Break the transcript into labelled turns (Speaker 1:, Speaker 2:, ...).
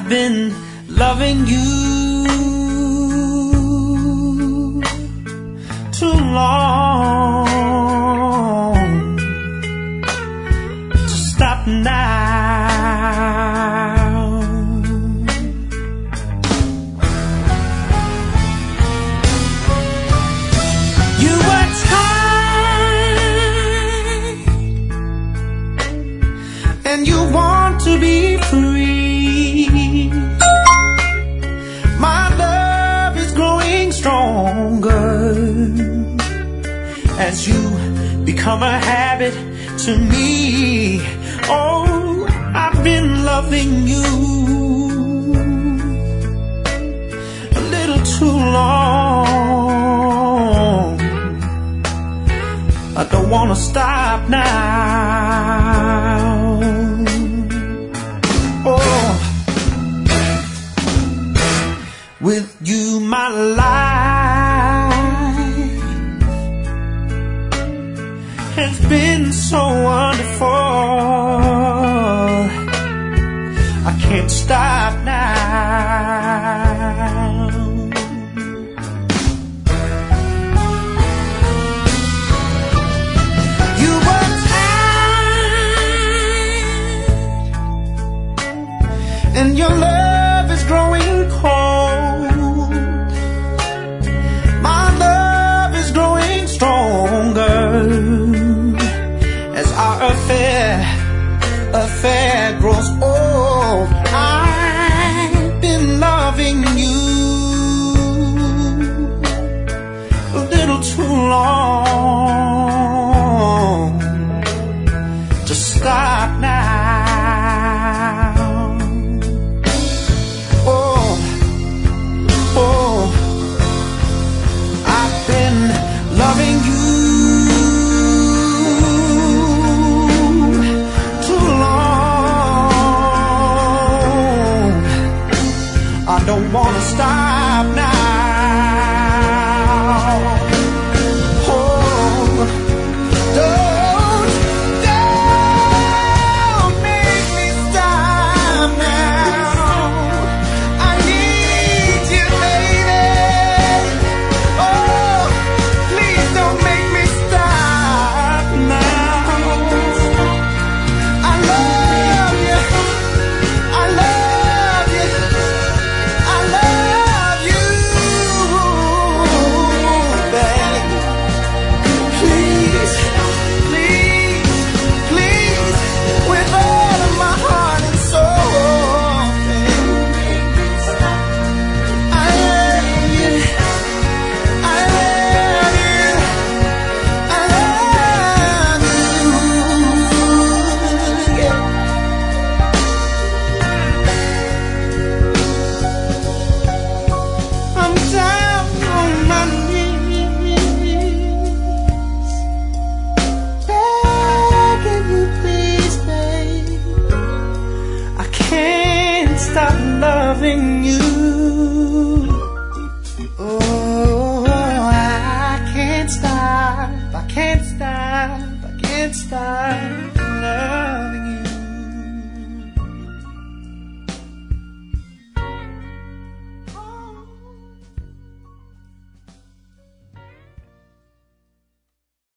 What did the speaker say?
Speaker 1: been loving you too long to stop now. You were tired and you want to be free. My love is growing stronger as you become a habit to me. Oh, I've been loving you a little too long. I don't wanna stop now. Oh, with you my life has been so wonderful. I can't stop now. You were tired and your love is growing cold. My love is growing stronger as our affair grows old. I've been loving you a little too long to stop now. Oh, I've been loving you don't wanna stop now. Oh, don't make me stop now. I need you, baby. Oh, please don't make me stop now. I love you. I love you. I love you, babe. Please, please, please, with all of my heart and soul, babe. I love you, I love you, I love you, yeah. I'm down on my knees, begging you please, babe. I can't stop loving you. Oh, I can't stop, I can't stop, I can't stop.